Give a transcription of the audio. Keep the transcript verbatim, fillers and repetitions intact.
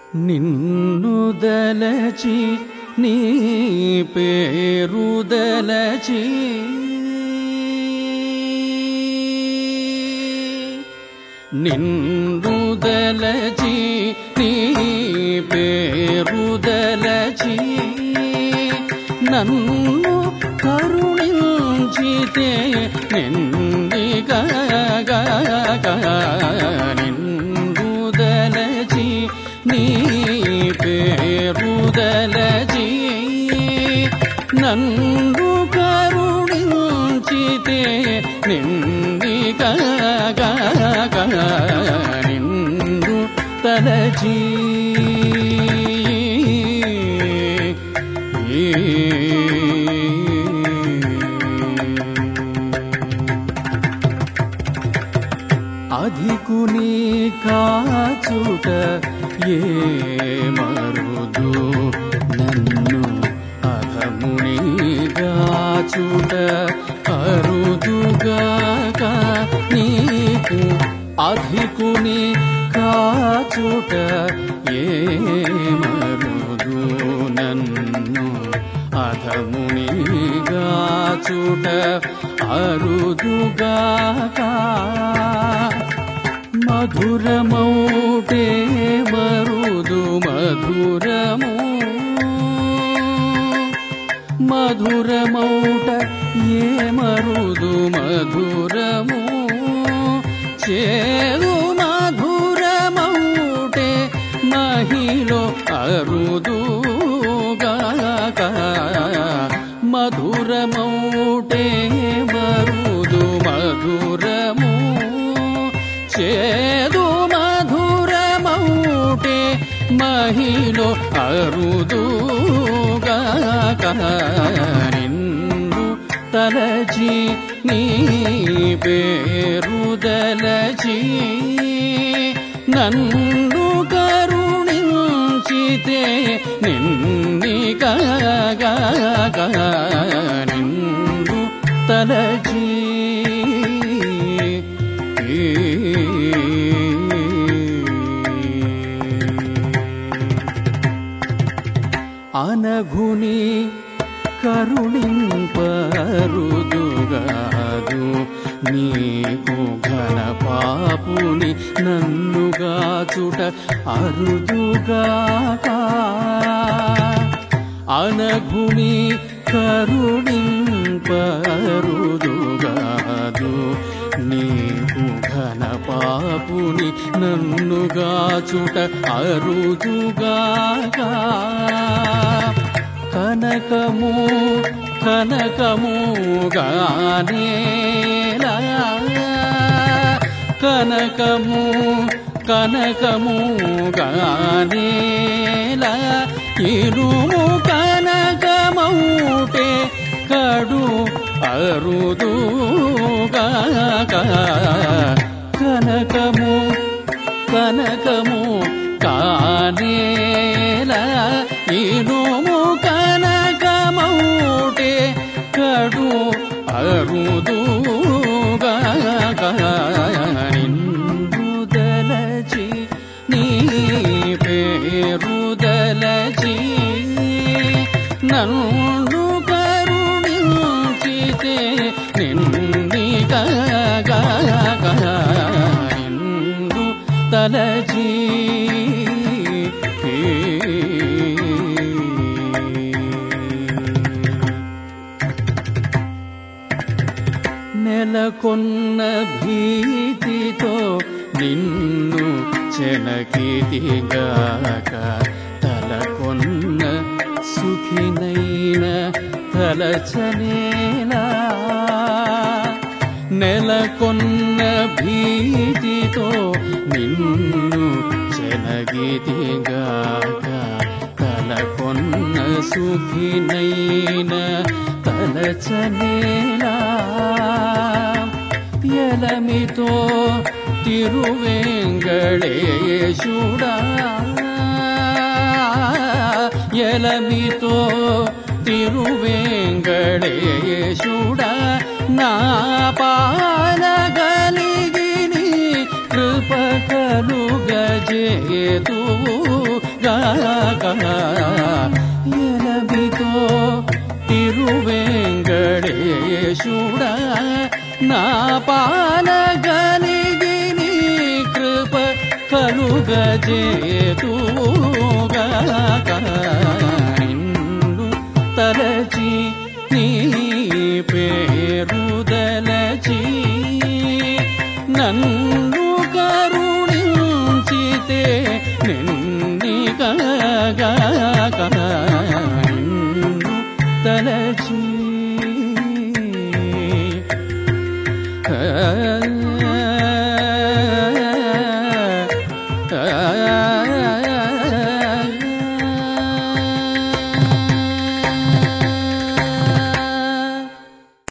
నిన్ను దలచి నీ పేరు దలచి నిన్ను దలచి నీ పేరు దలచి నన్ను కరుణించితే నిందిగా నిన్ను దలచి నీ పేరు దలచి నన్ను కరుణించితే నిందిగా నిన్ను తలచి అధికుని కాచుట ఏ మరుదు నన్ను అధమునిగాచుట అరుదుగాక నీకు అధికుని కాచుట ఏ మరుదు నన్ను అధమునిగాచుట అరుదుగాక మధురమౌటే మరుదు మధురము మధురమౌట ఏ మరుదు మధురము చేదు మధురమౌటే మహిళ అరుదుగాక మధురమౌటే మరుదు మధురము చేదు మధురమౌటే మహిళ అరుదుగాక నిన్ను తలచి నీ పేరు దలచి నన్ను కరుణించితే నిన్నిగా నిన్ను తలచి అనఘుని కరుణింపరుదుగాదు నీకు ఘన పాపుని నన్నుగాచుట అరుదుగాక అనఘుని కరుణింపరుదుగాదు నీకు ఘన పాపుని నన్నుగాచుట అరుదుగాక కనకము కనకము గానేలా కనకము కనకము గానేలా ఇరుము కనకమౌటే కడు అరుదుగాక కనకము కనకము కానేలా ఇరుము కనకమౌటే కడు అరుదుగాక నిన్ను దలచి నీ పేరు దలచి నన్ను కరుణించితే నిన్నిగా నిన్ను తలచి నెలకొన్న భీతితో నిన్ను చెనకిదిగాక తలకొన్న సుఖినైన తలచనేలా నెలకొన్న భీతితో నిన్ను చెనగిదిగాక తలకొన్న సుఖినైన తలచనేలా ఎలమితో తిరువేంగళేశుడా ఎలమితో తిరువేంగళేశుడా నా పాలగలిగిని కృప కలుగజేతువు ఎలమితో తిరువేంకటేశుడా నా పాలగలిగి నీ కృప కలుగజేతుగాక నిన్ను తలచి నీ పేరుదలచి నన్ను కరుణించితే నిన్నిగాక నిన్ను తలచి